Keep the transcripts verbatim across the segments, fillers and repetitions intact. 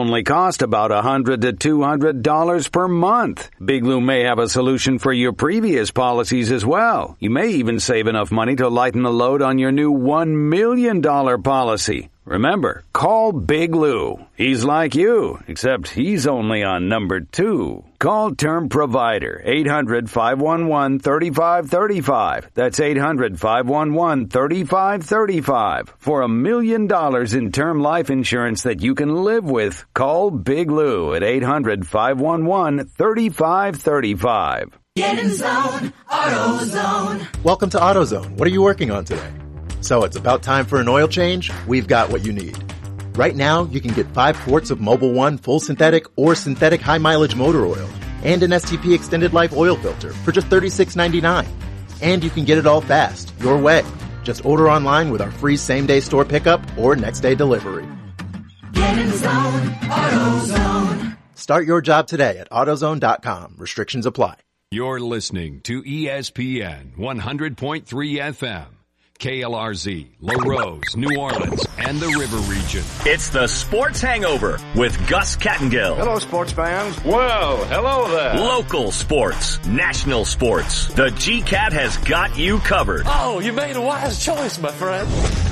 only cost about one hundred to two hundred dollars per month. Big Lou may have a solution for your previous policies as well. You may even save enough money to lighten the load on your new one million dollars policy. Remember, call Big Lou. He's like you, except he's only on number two. Call Term Provider, eight hundred, five one one, three five three five. That's eight hundred, five one one, three five three five. For a million dollars in term life insurance that you can live with, call Big Lou at eight hundred, five one one, three five three five. Get in zone, AutoZone. Welcome to AutoZone. What are you working on today? So it's about time for an oil change? We've got what you need. Right now, you can get five quarts of Mobil one full synthetic or synthetic high mileage motor oil and an S T P extended life oil filter for just thirty-six ninety-nine. And you can get it all fast, your way. Just order online with our free same day store pickup or next day delivery. Get in zone, AutoZone. Start your job today at AutoZone dot com. Restrictions apply. You're listening to E S P N one hundred point three F M. K L R Z, Larose, New Orleans, and the River Region. It's the Sports Hangover with Gus Kattengill. Hello, sports fans. Well, hello there. Local sports, national sports. The G-Cat has got you covered. Oh, you made a wise choice, my friend.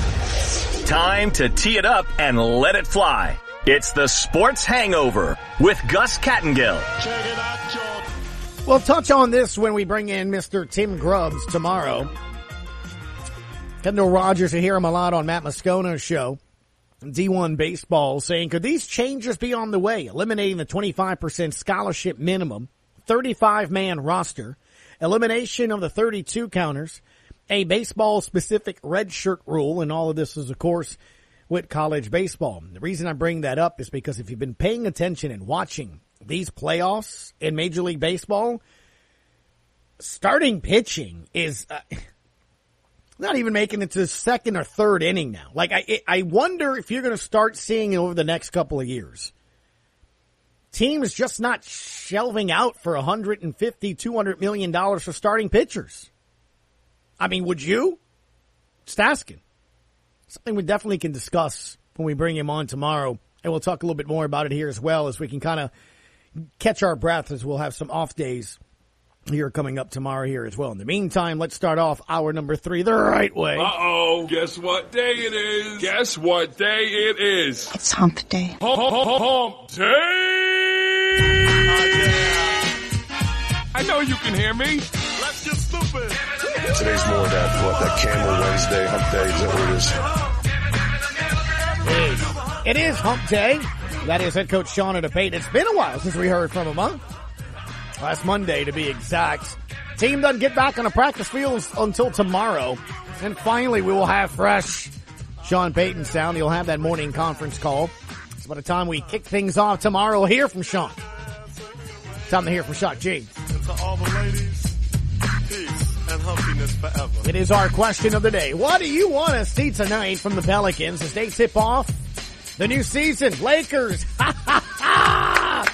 Time to tee it up and let it fly. It's the Sports Hangover with Gus Kattengill. Check it out, John. We'll touch on this when we bring in Mister Tim Grubbs tomorrow. Kendall Rogers, you hear him a lot on Matt Moscona's show, D one Baseball, saying, could these changes be on the way? Eliminating the twenty-five percent scholarship minimum, thirty-five man roster, elimination of the thirty-two counters, a baseball-specific redshirt rule, and all of this is, of course, with college baseball. The reason I bring that up is because if you've been paying attention and watching these playoffs in Major League Baseball, starting pitching is... Uh, not even making it to the second or third inning now. Like, I I wonder if you're going to start seeing it over the next couple of years. Teams just not shelving out for one hundred fifty, two hundred million dollars for starting pitchers. I mean, would you? Just asking. Something we definitely can discuss when we bring him on tomorrow. And we'll talk a little bit more about it here as well, as we can kind of catch our breath, as we'll have some off days here coming up tomorrow here as well. In the meantime, let's start off hour number three the right way. Uh-oh. Guess what day it is? Guess what day it is? It's hump day. Hump, hump, hump, hump day! Oh, yeah. I know you can hear me. Let's get stupid. Today's more of that, what, that Camel Wednesday, hump day, is that what it is? It is. It is hump day. That is head coach Sean DePate. It's been a while since we heard from him, huh? Last Monday, to be exact. Team doesn't get back on the practice field until tomorrow. And finally, we will have fresh Sean Payton sound. He'll have that morning conference call. So by the time we kick things off tomorrow, we'll hear from Sean. Time to hear from Shock G. And to all the ladies, peace and humpiness forever. It is our question of the day. What do you want to see tonight from the Pelicans as they tip off the new season? Lakers. Ha ha ha!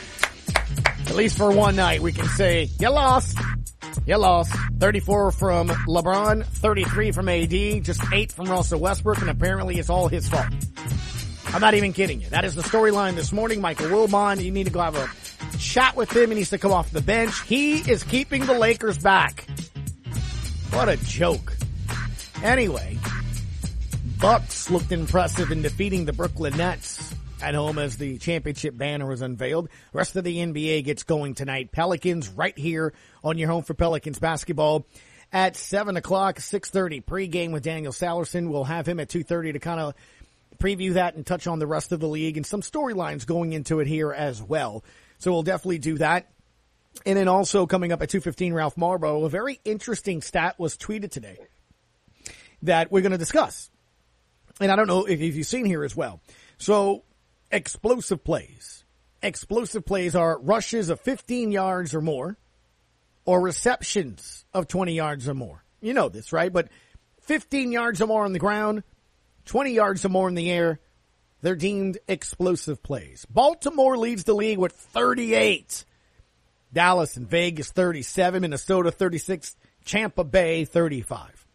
At least for one night, we can say, you lost. You lost. thirty-four from LeBron, thirty-three from A D, just eight from Russell Westbrook, and apparently it's all his fault. I'm not even kidding you. That is the storyline this morning. Michael Wilbon, you need to go have a chat with him. He needs to come off the bench. He is keeping the Lakers back. What a joke. Anyway, Bucks looked impressive in defeating the Brooklyn Nets at home as the championship banner was unveiled. The rest of the N B A gets going tonight. Pelicans right here on your home for Pelicans basketball at seven o'clock, six thirty pregame with Daniel Sallerson. We'll have him at two thirty to kind of preview that and touch on the rest of the league and some storylines going into it here as well. So we'll definitely do that. And then also coming up at two fifteen, Ralph Marbo, a very interesting stat was tweeted today that we're going to discuss. And I don't know if you've seen here as well. So explosive plays. Explosive plays are rushes of fifteen yards or more or receptions of twenty yards or more. You know this, right? But fifteen yards or more on the ground, twenty yards or more in the air, they're deemed explosive plays. Baltimore leads the league with thirty-eight. Dallas and Vegas thirty-seven, Minnesota thirty-six, Tampa Bay thirty-five.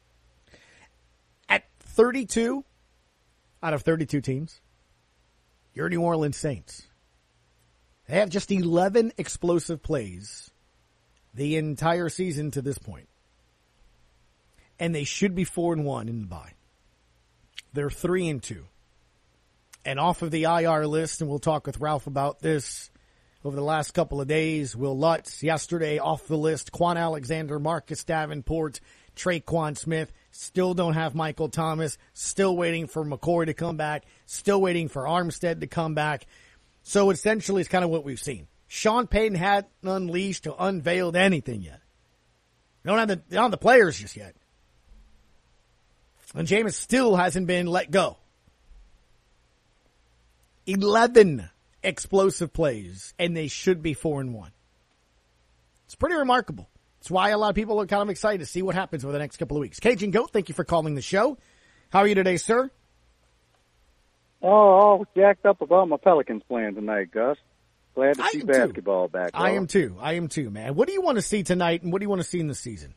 At thirty-two out of thirty-two teams, your New Orleans Saints. They have just eleven explosive plays the entire season to this point. And they should be four and one in the bye. They're three and two. And off of the I R list, and we'll talk with Ralph about this over the last couple of days. Will Lutz, yesterday off the list. Quan Alexander, Marcus Davenport, Traquan Smith. Still don't have Michael Thomas. Still waiting for McCoy to come back. Still waiting for Armstead to come back. So essentially it's kind of what we've seen. Sean Payton hadn't unleashed or unveiled anything yet. They don't have the, they don't have the players just yet. And Jameis still hasn't been let go. Eleven explosive plays, and they should be four and one. It's pretty remarkable. It's why a lot of people are kind of excited to see what happens over the next couple of weeks. Cajun Goat, thank you for calling the show. How are you today, sir? Oh, all jacked up about my Pelicans playing tonight, Gus. Glad to I see am basketball too. back. I though. am too. I am too, man. What do you want to see tonight, and what do you want to see in the season?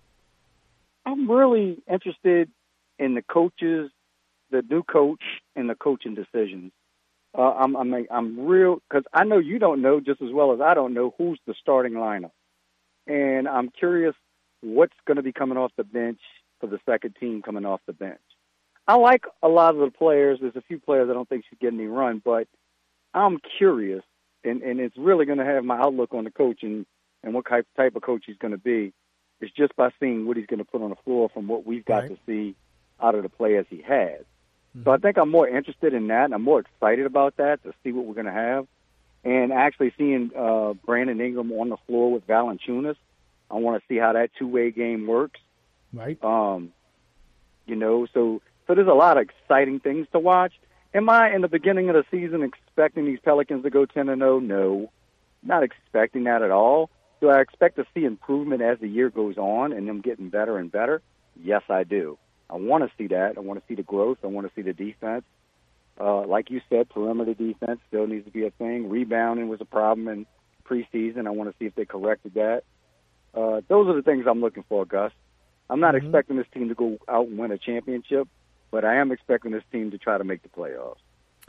I'm really interested in the coaches, the new coach, and the coaching decisions. Uh, I'm, I'm, I'm real because I know you don't know just as well as I don't know who's the starting lineup, and I'm curious what's going to be coming off the bench for the second team coming off the bench. I like a lot of the players. There's a few players I don't think should get any run, but I'm curious, and, and it's really going to have my outlook on the coach and, and what type, type of coach he's going to be. It's just by seeing what he's going to put on the floor from what we've got right. to see out of the players he has. Mm-hmm. So I think I'm more interested in that, and I'm more excited about that to see what we're going to have. And actually seeing uh, Brandon Ingram on the floor with Valanciunas, I want to see how that two-way game works. Right. Um, you know, so so there's a lot of exciting things to watch. Am I, in the beginning of the season, expecting these Pelicans to go ten and oh? No, not expecting that at all. Do I expect to see improvement as the year goes on and them getting better and better? Yes, I do. I want to see that. I want to see the growth. I want to see the defense. Uh, like you said, perimeter defense still needs to be a thing. Rebounding was a problem in preseason. I want to see if they corrected that. Uh, those are the things I'm looking for, Gus. I'm not mm-hmm. expecting this team to go out and win a championship, but I am expecting this team to try to make the playoffs.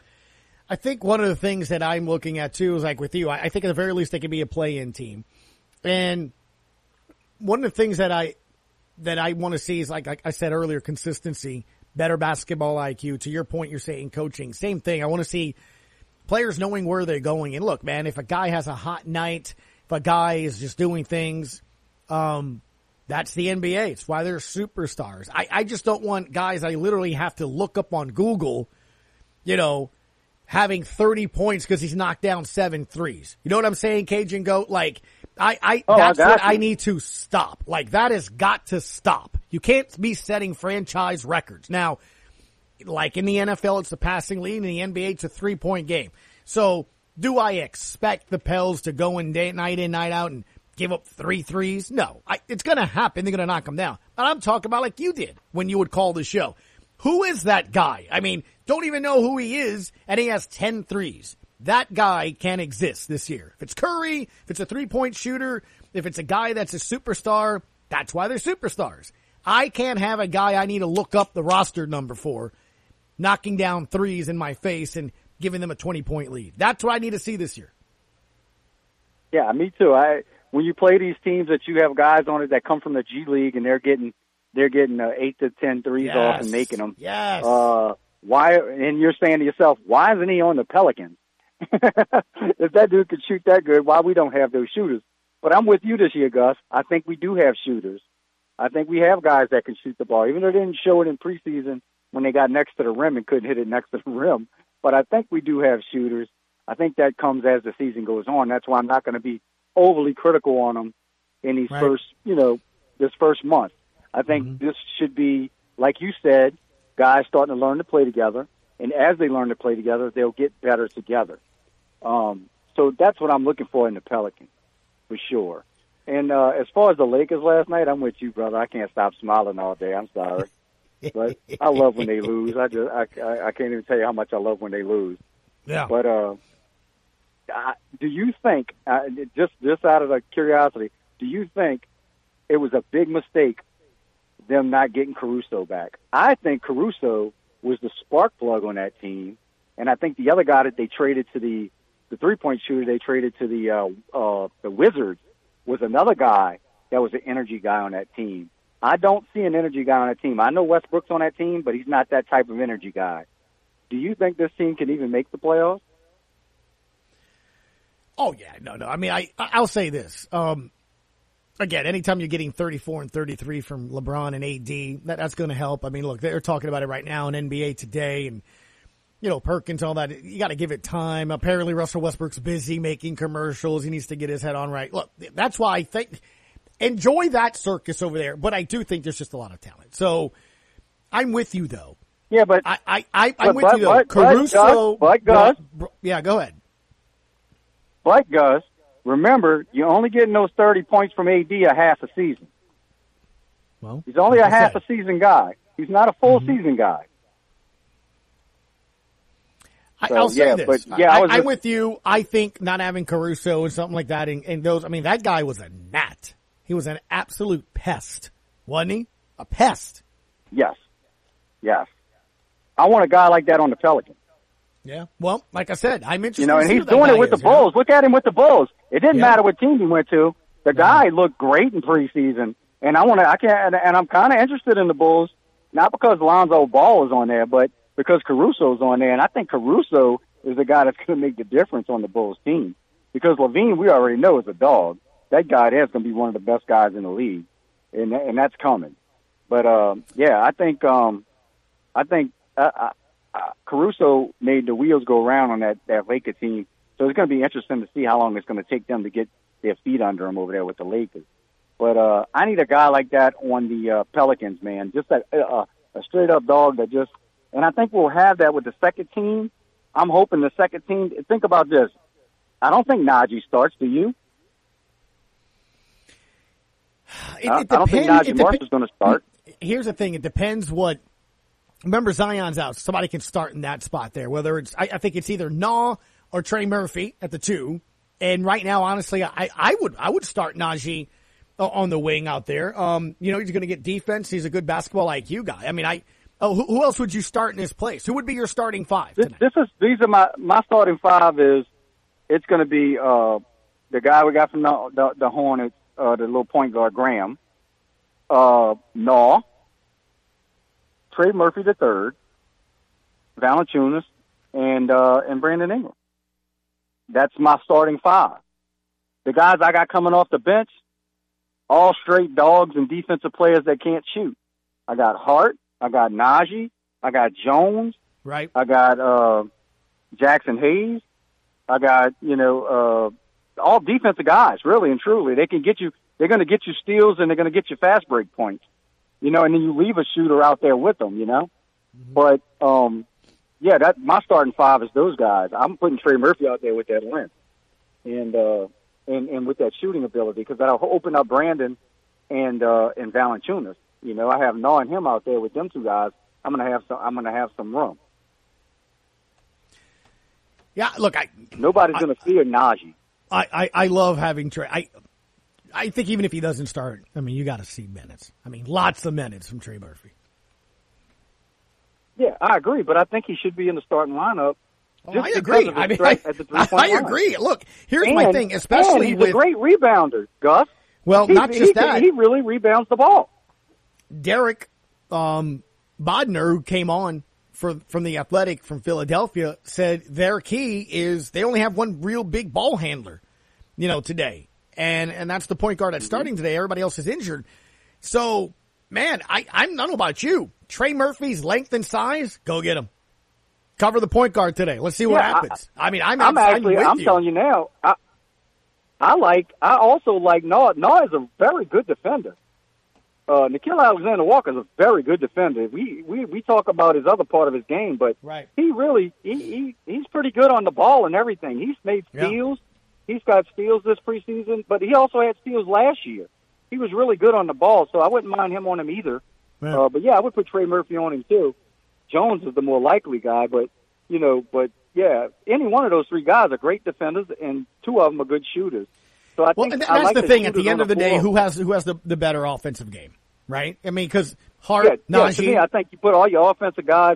I think one of the things that I'm looking at, too, is like with you, I think at the very least they can be a play-in team. And one of the things that I that I want to see is, like, like I said earlier, consistency, better basketball I Q. To your point, you're saying coaching. Same thing. I want to see players knowing where they're going. And look, man, if a guy has a hot night, if a guy is just doing things, um, that's the N B A. It's why they're superstars. I, I just don't want guys I literally have to look up on Google, you know, having thirty points because he's knocked down seven threes. You know what I'm saying, Cajun Goat? Like, I, I, oh, that's I what you. I need to stop. Like, that has got to stop. You can't be setting franchise records. Now, like in the N F L, it's a passing lead. In the N B A, it's a three-point game. So, do I expect the Pels to go in day, night in, night out and give up three threes? No. I, it's going to happen. They're going to knock them down. But I'm talking about like you did when you would call the show. Who is that guy? I mean, don't even know who he is, and he has ten threes. That guy can't exist this year. If it's Curry, if it's a three-point shooter, if it's a guy that's a superstar, that's why they're superstars. I can't have a guy I need to look up the roster number for knocking down threes in my face and giving them a twenty-point lead. That's what I need to see this year. Yeah, me too. I when you play these teams that you have guys on it that come from the G League and they're getting they're getting uh, eight to ten threes yes. off and making them. Yes. Uh, why? And you're saying to yourself, why isn't he on the Pelicans? If that dude could shoot that good, why we don't have those shooters? But I'm with you this year, Gus. I think we do have shooters. I think we have guys that can shoot the ball, even though they didn't show it in preseason when they got next to the rim and couldn't hit it next to the rim. But I think we do have shooters. I think that comes as the season goes on. That's why I'm not going to be overly critical on them in these right. first, you know, this first month. I think mm-hmm. this should be, like you said, guys starting to learn to play together. And as they learn to play together, they'll get better together. Um, so that's what I'm looking for in the Pelicans, for sure. And uh, as far as the Lakers last night, I'm with you, brother. I can't stop smiling all day. I'm sorry. But I love when they lose. I just I, I, I can't even tell you how much I love when they lose. Yeah. But uh, I, do you think, uh, just, just out of the curiosity, do you think it was a big mistake them not getting Caruso back? I think Caruso was the spark plug on that team And I think the other guy that they traded to the the three-point shooter they traded to the uh, uh, the Wizards was another guy that was an energy guy on that team. I don't see an energy guy on that team. I know Westbrook's on that team, but he's not that type of energy guy. Do you think this team can even make the playoffs? Oh, yeah, no, no. I mean, I, I'll say this. Um, again, anytime you're getting thirty-four and thirty-three from LeBron and A D, that, that's going to help. I mean, look, they're talking about it right now in N B A Today and, you know, Perkins, all that. You got to give it time. Apparently, Russell Westbrook's busy making commercials. He needs to get his head on right. Look, that's why I think enjoy that circus over there. But I do think there's just a lot of talent. So I'm with you, though. Yeah, but I, I, I, I'm but, with but, you, though. but, Caruso. But, Gus, bro, yeah, go ahead. But, Gus, remember, you're only getting those thirty points from A D a half a season. Well, he's only like a half said. a season guy. He's not a full Mm-hmm. season guy. I, So, I'll say yeah, this. but, yeah, I I, was I'm just- with you. I think not having Caruso and something like that, and, and those, I mean, that guy was a gnat. He was an absolute pest, wasn't he? A pest. Yes. Yes. I want a guy like that on the Pelicans. Yeah. Well, like I said, I'm interested. You know, to and see he's who that doing guy it with is, the you know? Bulls. Look at him with the Bulls. It didn't Yeah. matter what team he went to. The guy looked great in preseason, and I want to. I can't. And I'm kind of interested in the Bulls, not because Lonzo Ball is on there, but because Caruso's on there, and I think Caruso is the guy that's going to make the difference on the Bulls team. Because Levine, we already know, is a dog. That guy there is going to be one of the best guys in the league, and and that's coming. But uh, yeah, I think um, I think uh, uh, uh, Caruso made the wheels go round on that that Laker team. So it's going to be interesting to see how long it's going to take them to get their feet under them over there with the Lakers. But uh, I need a guy like that on the uh, Pelicans, man. Just a, a, a straight-up dog that just – and I think we'll have that with the second team. I'm hoping the second team – think about this. I don't think Najee starts, do you? It, I, it I don't think depends- Najee it Marshall's depe- going to start. Here's the thing. It depends what – remember, Zion's out. Somebody can start in that spot there, whether it's – I think it's either Naw or Trey Murphy at the two. And right now, honestly, I, I would I would start Najee on the wing out there. Um, you know, he's going to get defense. He's a good basketball I Q guy. I mean, I oh, who, who else would you start in his place? Who would be your starting five This, tonight? this is these are my my starting five. Is it's going to be uh, the guy we got from the the, the Hornets, uh, the little point guard Graham, uh, Naw, Trey Murphy the third, Valanciunas, and uh, and Brandon Ingram. That's my starting five. The guys I got coming off the bench, all straight dogs and defensive players that can't shoot. I got Hart, I got Najee, I got Jones, right? I got uh, Jackson Hayes, I got you know uh, all defensive guys, really and truly. They can get you. They're going to get you steals and they're going to get you fast break points. You know, and then you leave a shooter out there with them. You know, mm-hmm. but um. Yeah, that my starting five is those guys. I'm putting Trey Murphy out there with that length and uh, and and with that shooting ability because that'll open up Brandon and uh, and Valanciunas. You know, I have Naw and him out there with them two guys. I'm gonna have some. I'm gonna have some room. Yeah, look, I nobody's I, gonna fear Najee. I, I I love having Trey. I I think even if he doesn't start, I mean, you got to see minutes. I mean, lots of minutes from Trey Murphy. Yeah, I agree, but I think he should be in the starting lineup. Oh, I agree. I mean, I, I agree. Look, here's and, my thing, especially and he's with a great rebounder, Gus. Well, he, not just he, that. He really rebounds the ball. Derek um, Bodner, who came on for, from the Athletic from Philadelphia, said their key is they only have one real big ball handler, you know, today. And and that's the point guard that's starting today. Everybody else is injured. So, man, I, I don't know about you. Trey Murphy's length and size, go get him. Cover the point guard today. Let's see what yeah, happens. I, I mean, I'm, I'm I'm actually, with I'm you. telling you now, I, I like, I also like Naw. Naw is a very good defender. Uh, Nickeil Alexander-Walker is a very good defender. We, we, we talk about his other part of his game, but right. he really, he, he, he's pretty good on the ball and everything. He's made steals. Yeah. He's got steals this preseason, but he also had steals last year. He was really good on the ball, so I wouldn't mind him on him either. Yeah. Uh, but yeah, I would put Trey Murphy on him too. Jones is the more likely guy, but you know, but yeah, any one of those three guys are great defenders, and two of them are good shooters. So I well, think and I that's like the the thing. At the end the of the floor. day, who has who has the, the better offensive game, right? I mean, because Hart, yeah, Najee. Yeah, to me, I think you put all your offensive guys in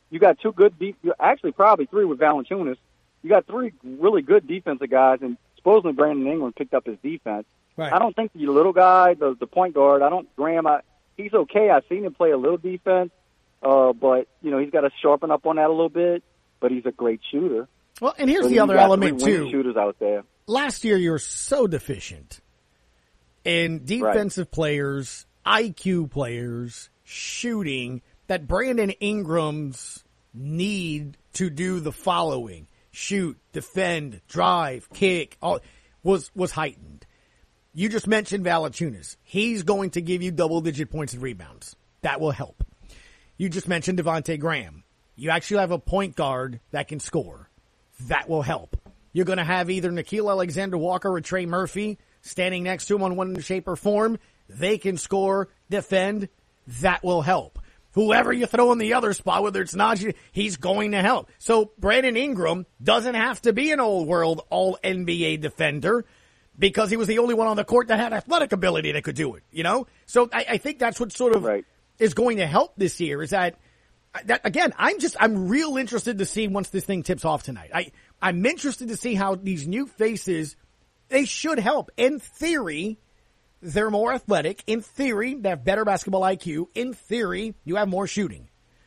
you got two good deep, actually probably three with Valanciunas. You got three really good defensive guys, and supposedly Brandon Ingram picked up his defense. Right. I don't think the little guy, the the point guard, I don't Graham. I, he's okay. I've seen him play a little defense, uh, but you know he's got to sharpen up on that a little bit. But he's a great shooter. Well, and here's so the other got element three too. Shooters out there. Last year, you were so deficient in defensive right. players, I Q players, shooting, that Brandon Ingram's need to do the following: shoot, defend, drive, kick, all was was heightened. You just mentioned Valanciunas. He's going to give you double-digit points and rebounds. That will help. You just mentioned Devontae Graham. You actually have a point guard that can score. That will help. You're going to have either Nickeil Alexander-Walker or Trey Murphy standing next to him on one shape or form. They can score, defend. That will help. Whoever you throw in the other spot, whether it's Najee, he's going to help. So Brandon Ingram doesn't have to be an old world all N B A defender because he was the only one on the court that had athletic ability that could do it, you know? So I, I think that's what sort of right. is going to help this year is that, that, again, I'm just, I'm real interested to see once this thing tips off tonight. I, I'm interested to see how these new faces, they should help. In theory, they're more athletic. In theory, they have better basketball I Q. In theory, you have more shooting.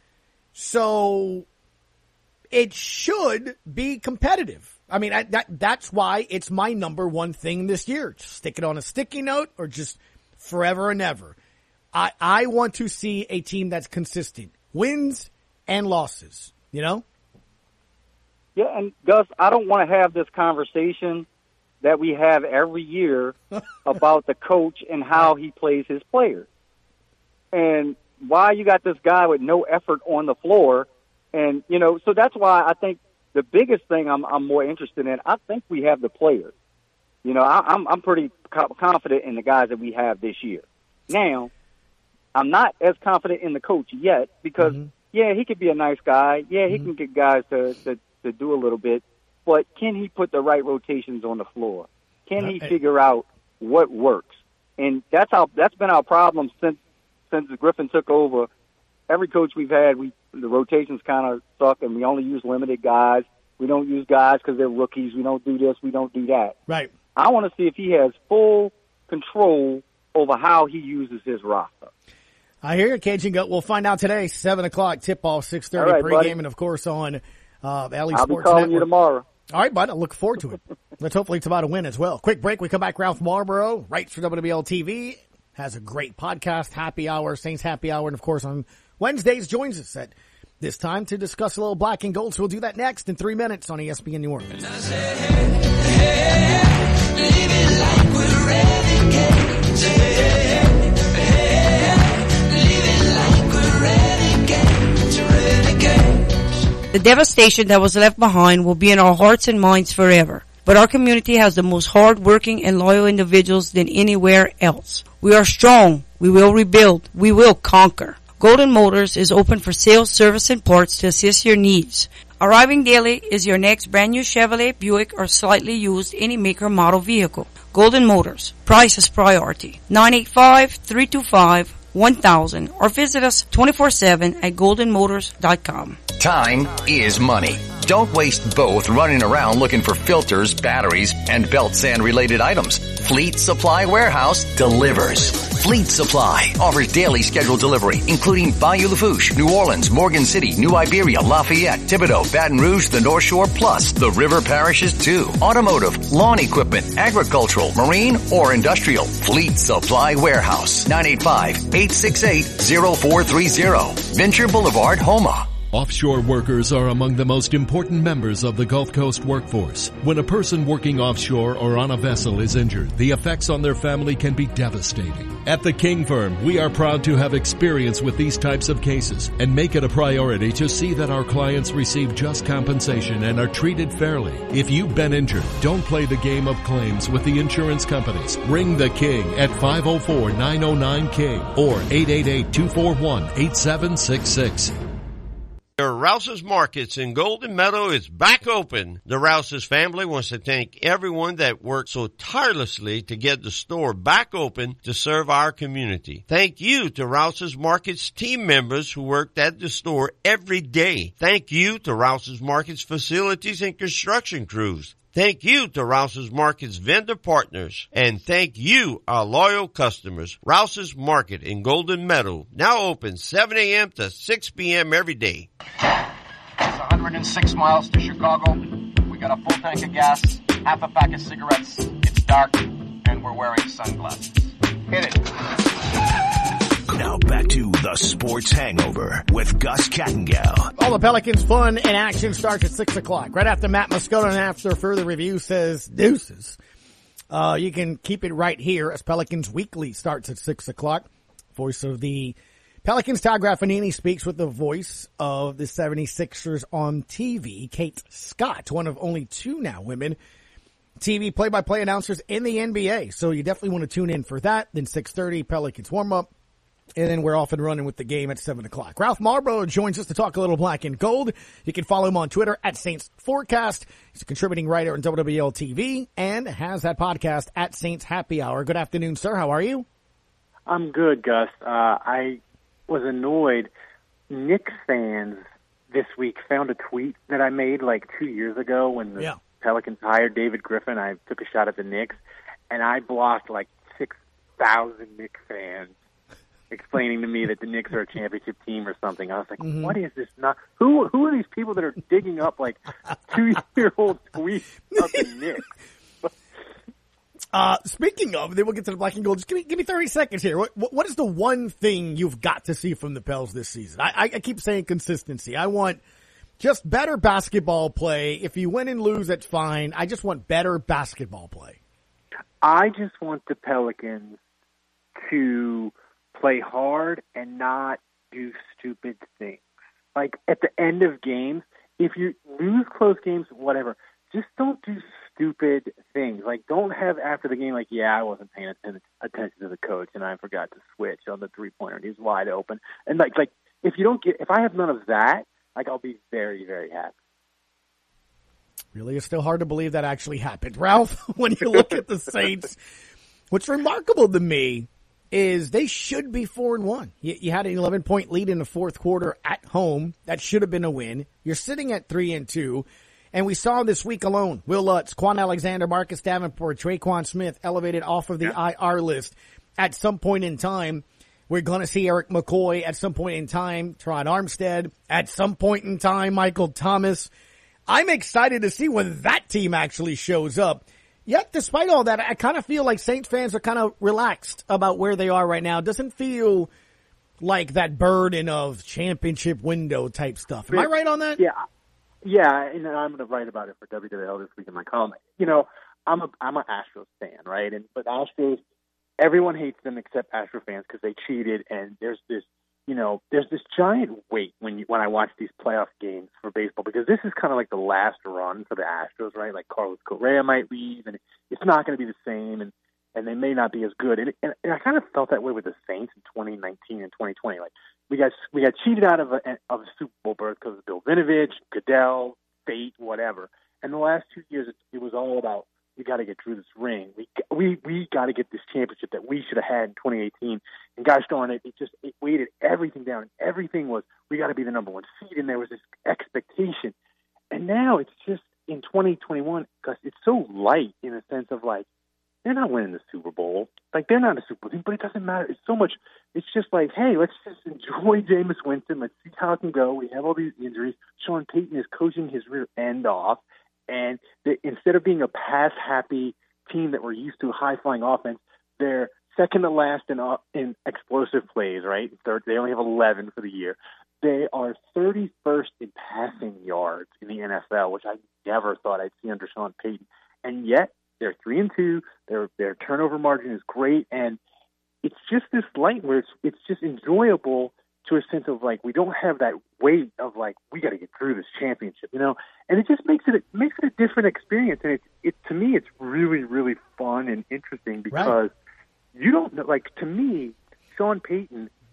So it should be competitive. I mean, I, that that's why it's my number one thing this year. Just stick it on a sticky note or just forever and ever. I, I want to see a team that's consistent. Wins and losses, you know? Yeah, and Gus, I don't want to have this conversation that we have every year about the coach and how he plays his players. And why you got this guy with no effort on the floor. And, you know, so that's why I think the biggest thing I'm, I'm more interested in, I think we have the players. You know, I, I'm, I'm pretty co- confident in the guys that we have this year. Now, I'm not as confident in the coach yet because, mm-hmm. yeah, he could be a nice guy. Yeah, he mm-hmm. can get guys to, to, to do a little bit. But can he put the right rotations on the floor? Can he figure out what works? And that's how that's been our problem since since Griffin took over. Every coach we've had, we the rotations kind of suck, and we only use limited guys. We don't use guys because they're rookies. We don't do this. We don't do that. Right. I want to see if he has full control over how he uses his roster. I hear you, Cajun Goat. We'll find out today, seven o'clock, tip-off, six thirty right, pregame, buddy. and, of course, on uh, Alley I'll Sports Network. I'll be calling you tomorrow. All right, bud. I look forward to it. Let's hopefully it's about a win as well. Quick break. We come back. Ralph Marlboro, writes for W W L T V, has a great podcast, Happy Hour, Saints Happy Hour, and, of course, on Wednesdays joins us at this time to discuss a little black and gold. So we'll do that next in three minutes on E S P N New Orleans. The devastation that was left behind will be in our hearts and minds forever. But our community has the most hard-working and loyal individuals than anywhere else. We are strong. We will rebuild. We will conquer. Golden Motors is open for sales, service, and parts to assist your needs. Arriving daily is your next brand new Chevrolet, Buick, or slightly used any maker model vehicle. Golden Motors. Price is priority. nine eight five, three two five, one thousand or visit us twenty-four seven at golden motors dot com. Time is money. Don't waste both running around looking for filters, batteries, and belt sand related items. Fleet Supply Warehouse delivers. Fleet Supply offers daily scheduled delivery, including Bayou Lafourche, New Orleans, Morgan City, New Iberia, Lafayette, Thibodeau, Baton Rouge, the North Shore, plus the river parishes too. Automotive, lawn equipment, agricultural, marine, or industrial. Fleet Supply Warehouse, nine eight five, eight six eight, zero four three zero. Venture Boulevard, Homa. Offshore workers are among the most important members of the Gulf Coast workforce. When a person working offshore or on a vessel is injured, the effects on their family can be devastating. At the King Firm, we are proud to have experience with these types of cases and make it a priority to see that our clients receive just compensation and are treated fairly. If you've been injured, don't play the game of claims with the insurance companies. Ring the King at five oh four, nine oh nine, King or eight eight eight, two four one, eight seven six six. Rouse's Markets in Golden Meadow is back open. The Rouse's family wants to thank everyone that worked so tirelessly to get the store back open to serve our community. Thank you to Rouse's Markets team members who worked at the store every day. Thank you to Rouse's Markets facilities and construction crews. Thank you to Rouse's Market's vendor partners. And thank you, our loyal customers. Rouse's Market in Golden Meadow, now open seven a.m. to six p.m. every day. It's one hundred six miles to Chicago. We got a full tank of gas, half a pack of cigarettes. It's dark, and we're wearing sunglasses. Hit it. Now back to the Sports Hangover with Gus Kattengell. All the Pelicans fun and action starts at six o'clock. Right after Matt Moscona and after further review says deuces. Uh, you can keep it right here as Pelicans Weekly starts at six o'clock. Voice of the Pelicans, Todd Graffinini, speaks with the voice of the seventy-sixers on T V, Kate Scott, one of only two now women T V play-by-play announcers in the N B A. So you definitely want to tune in for that. Then six thirty, Pelicans warm-up. And then we're off and running with the game at seven o'clock. Ralph Marlboro joins us to talk a little black and gold. You can follow him on Twitter at Saints Forecast. He's a contributing writer on W W L T V and has that podcast at Saints Happy Hour. Good afternoon, sir. How are you? I'm good, Gus. Uh, I was annoyed. Knicks fans this week found a tweet that I made like two years ago when the yeah. Pelicans hired David Griffin. I took a shot at the Knicks, and I blocked like six thousand Knicks fans explaining to me that the Knicks are a championship team or something. I was like, mm-hmm. what is this? Not who? Who are these people that are digging up like two-year-old tweets of the Knicks? Uh, speaking of, then we'll get to the black and gold. Just give me, give me thirty seconds here. What, what is the one thing you've got to see from the Pels this season? I, I, I keep saying consistency. I want just better basketball play. If you win and lose, that's fine. I just want better basketball play. I just want the Pelicans to play hard and not do stupid things. Like at the end of games, if you lose close games, whatever, just don't do stupid things. Like don't have after the game like, yeah, I wasn't paying attention, attention to the coach and I forgot to switch on the three-pointer and he's wide open. And like, like if you don't get, if I have none of that, like I'll be very, very happy. Really, it's still hard to believe that actually happened. Ralph, when you look at the Saints, what's remarkable to me is they should be four and one. You, you had an eleven point lead in the fourth quarter at home. That should have been a win. You're sitting at three and two. And we saw this week alone, Will Lutz, Quan Alexander, Marcus Davenport, Traquan Smith elevated off of the yeah. I R list. At some point in time, we're going to see Eric McCoy. At some point in time, Teron Armstead. At some point in time, Michael Thomas. I'm excited to see when that team actually shows up. Yet, despite all that, I kind of feel like Saints fans are kind of relaxed about where they are right now. It doesn't feel like that burden of championship window type stuff. Am I right on that? Yeah. Yeah, and I'm going to write about it for W W L this week in my column. You know, I'm a I'm an Astros fan, right? And but Astros, everyone hates them except Astro fans because they cheated. And there's this, you know, there's this giant weight when you when I watch these playoff games for baseball because this is kind of like the last run for the Astros, right? Like Carlos Correa might leave, and it's not going to be the same, and and they may not be as good. And, and, and I kind of felt that way with the Saints in twenty nineteen and twenty twenty, like. We got we got cheated out of a of a Super Bowl berth because of Bill Vinovich, Goodell, Fate, whatever. And the last two years, it, it was all about we got to get through this ring. We we we got to get this championship that we should have had in twenty eighteen. And gosh darn it, it just it weighted everything down. Everything was we got to be the number one seed, and there was this expectation. And now it's just in twenty twenty-one because it's so light in a sense of like. They're not winning the Super Bowl. Like, they're not a Super Bowl team, but it doesn't matter. It's so much. It's just like, hey, let's just enjoy Jameis Winston. Let's see how it can go. We have all these injuries. Sean Payton is coaching his rear end off. And they, instead of being a pass-happy team that we're used to, a high-flying offense, they're second to last in, uh, in explosive plays, right? Third, they only have eleven for the year. They are thirty-first in passing yards in the N F L, which I never thought I'd see under Sean Payton. And yet, they're three and two. Their their turnover margin is great, and it's just this light where it's it's just enjoyable to a sense of like we don't have that weight of like we got to get through this championship, you know. And it just makes it it makes it a different experience, and it it to me it's really really fun and interesting because right. you don't know. Like to me, Sean Payton has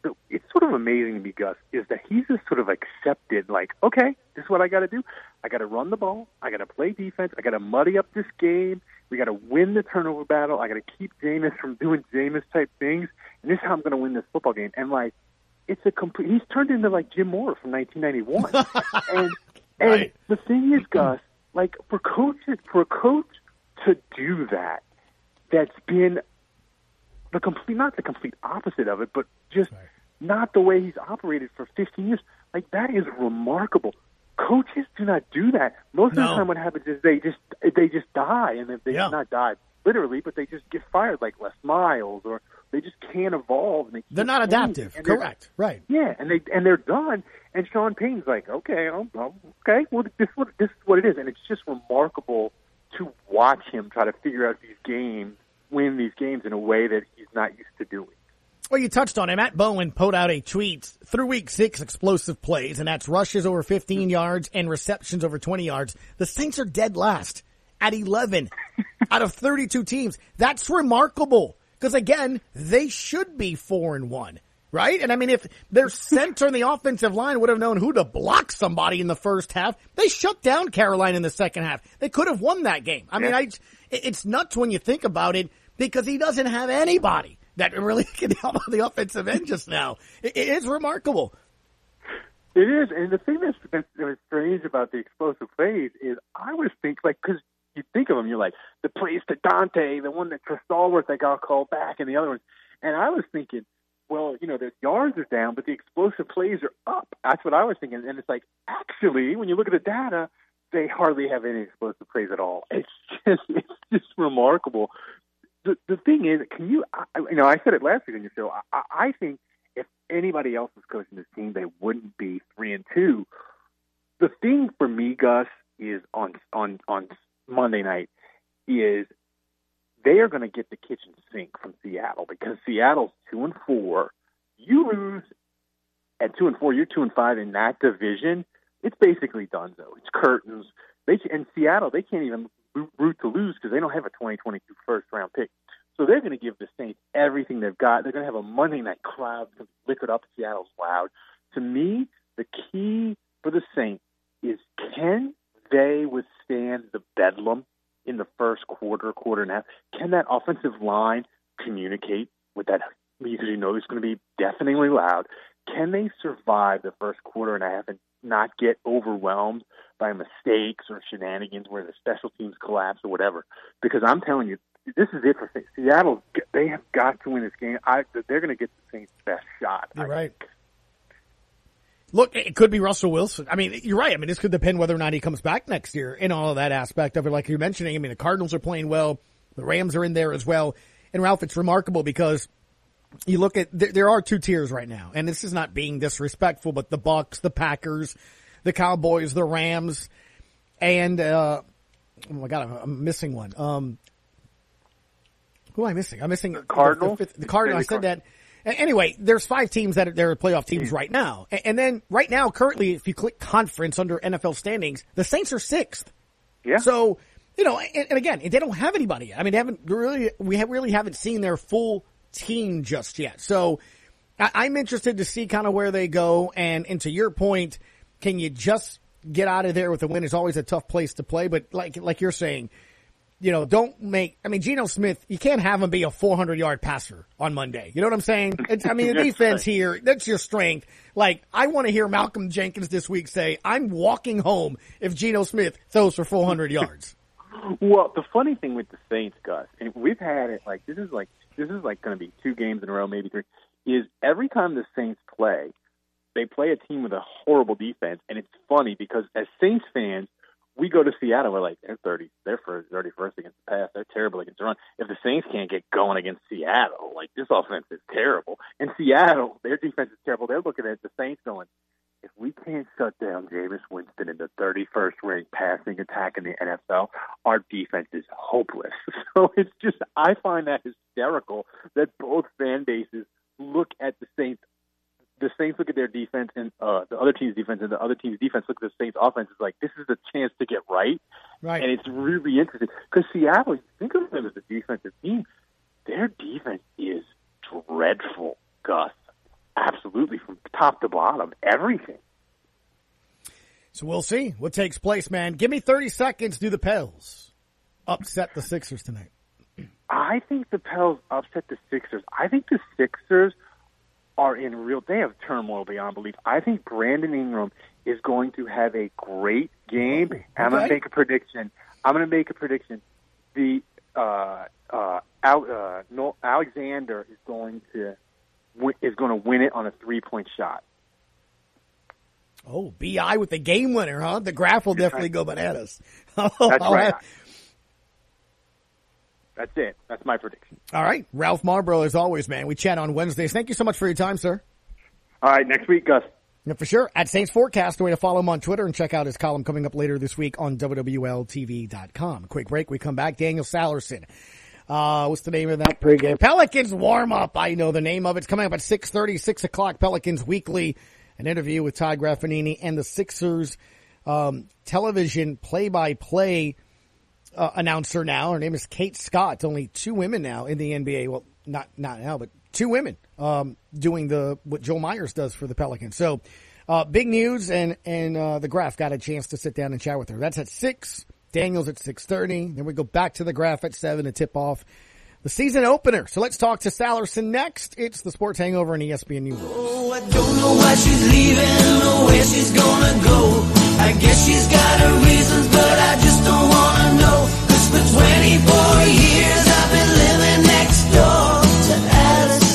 it's sort of amazing to me, Gus, is that he's just sort of accepted, like, okay, this is what I got to do. I got to run the ball. I got to play defense. I got to muddy up this game. We got to win the turnover battle. I got to keep Jameis from doing Jameis-type things. And this is how I'm going to win this football game. And, like, it's a complete – he's turned into, like, Jim Moore from nineteen ninety-one. and and right. the thing is, Gus, like, for coaches, for a coach to do that, that's been the complete, not the complete opposite of it, but just right. not the way he's operated for fifteen years. Like, that is remarkable. Coaches do not do that. Most no. of the time what happens is they just they just die, and they yeah. not die literally, but they just get fired, like Les Miles, or they just can't evolve. And they they're not adaptive. Correct. Right. Yeah, and they and they're done. And Sean Payton's like, okay, I'm, I'm, okay, well, this is what this is what it is, and it's just remarkable to watch him try to figure out these games, win these games in a way that he's not used to doing. Well, you touched on it. Matt Bowen put out a tweet through week six explosive plays, and that's rushes over fifteen yards and receptions over twenty yards. The Saints are dead last at eleven out of thirty-two teams. That's remarkable because, again, they should be four and one, right? And, I mean, if their center in the offensive line would have known who to block somebody in the first half, they shut down Carolina in the second half. They could have won that game. I mean, I, it's nuts when you think about it because he doesn't have anybody that really can help on the offensive end just now. It, it is remarkable. It is, and the thing that's, that's strange about the explosive plays is I was thinking, like, because you think of them, you're like, the plays to Dante, the one that for Stallworth that got called back, and the other ones. And I was thinking, well, you know, the yards are down, but the explosive plays are up. That's what I was thinking. And it's like, actually, when you look at the data, they hardly have any explosive plays at all. It's just, it's just remarkable. The, the thing is, can you, I, you know, I said it last week on your show, I, I think if anybody else was coaching this team, they wouldn't be three and two. The thing for me, Gus, is on on on Monday night is they are going to get the kitchen sink from Seattle because Seattle's two and four. You lose at two and four, you're two and five in that division. It's basically donezo. It's curtains. They and Seattle, they can't even root to lose because they don't have a twenty twenty-two first round pick. So they're going to give the Saints everything they've got. They're going to have a Monday night crowd liquored up. Seattle's loud. To me, the key for the Saints is can they withstand the bedlam in the first quarter, quarter and a half? Can that offensive line communicate with that? Because you know it's going to be deafeningly loud. Can they survive the first quarter and a half and not get overwhelmed by mistakes or shenanigans where the special teams collapse or whatever? Because I'm telling you, this is it for Seattle. They have got to win this game. I, they're going to get the Saints' best shot. You're I right. Think. Look, it could be Russell Wilson. I mean, you're right. I mean, this could depend whether or not he comes back next year in all of that aspect of it. Like you're mentioning, I mean, the Cardinals are playing well. The Rams are in there as well. And, Ralph, it's remarkable because you look at there, there are two tiers right now. And this is not being disrespectful, but the Bucs, the Packers, the Cowboys, the Rams, and, uh, oh, my God, I'm, I'm missing one. Um, Who am I missing? I'm missing the Cardinals. The, the, the Cardinals. I said that. Anyway, there's five teams that are, they're playoff teams right now. And, and then right now, currently, if you click conference under N F L standings, the Saints are sixth. Yeah. So, you know, and, and again, they don't have anybody. I mean, they haven't really, we have really haven't seen their full team just yet. So I, I'm interested to see kind of where they go. And, and to your point, can you just get out of there with a win? It's always a tough place to play. But like, like you're saying, you know, don't make, I mean, Geno Smith, you can't have him be a four hundred yard passer on Monday. You know what I'm saying? It's, I mean, the defense here, that's your strength. Like, I want to hear Malcolm Jenkins this week say, I'm walking home if Geno Smith throws for four hundred yards. Well, the funny thing with the Saints, Gus, and we've had it like, this is like, this is like going to be two games in a row, maybe three, is every time the Saints play, they play a team with a horrible defense. And it's funny because as Saints fans, we go to Seattle, we're like, they're thirty, they're thirty-first against the pass, they're terrible against the run. If the Saints can't get going against Seattle, like, this offense is terrible. And Seattle, their defense is terrible. They're looking at the Saints going, if we can't shut down Jameis Winston in the thirty-first ranked passing attack in the N F L, our defense is hopeless. So it's just, I find that hysterical that both fan bases look at the Saints. The Saints look at their defense and uh, the other team's defense, and the other team's defense look at the Saints' offense. It's like, this is the chance to get right. Right. And it's really interesting because Seattle, you think of them as a defensive team, their defense is dreadful, Gus. absolutely, from top to bottom, everything. So we'll see what takes place, man. Give me thirty seconds. Do the Pels upset the Sixers tonight? I think the Pels upset the Sixers. I think the Sixers are in real, they have turmoil beyond belief. I think Brandon Ingram is going to have a great game. Okay. I'm going to make a prediction. I'm going to make a prediction. The uh, uh, Al, uh, no, Alexander is going to is going to win it on a three point shot. Oh, B I with the game winner, huh? The graph will definitely go bananas. That's right. That's it. That's my prediction. All right. Ralph Marlboro, as always, man. We chat on Wednesdays. Thank you so much for your time, sir. All right. Next week, Gus. Yeah, for sure. At Saints Forecast, a way to follow him on Twitter and check out his column coming up later this week on W W L T V dot com. Quick break. We come back. Daniel Salerson. Uh, what's the name of that pregame? Pelicans warm up. I know the name of it. It's coming up at six thirty, six o'clock. Pelicans Weekly. An interview with Todd Graffanini and the Sixers, um, television play-by-play Uh, announcer now. Her name is Kate Scott. Only two women now in the N B A. Well, not not now, but two women um, doing the what Joel Myers does for the Pelicans. So uh, big news, and and uh, the Graph got a chance to sit down and chat with her. That's at six. Daniel's at six thirty. Then we go back to the Graph at seven to tip off the season opener. So let's talk to Salerson next. It's the Sports Hangover on E S P N News. Oh, I don't know why she's leaving or where she's gonna go. I guess she's got her reasons, but I just don't wanna know. Cause for twenty-four years I've been living next door to Alice.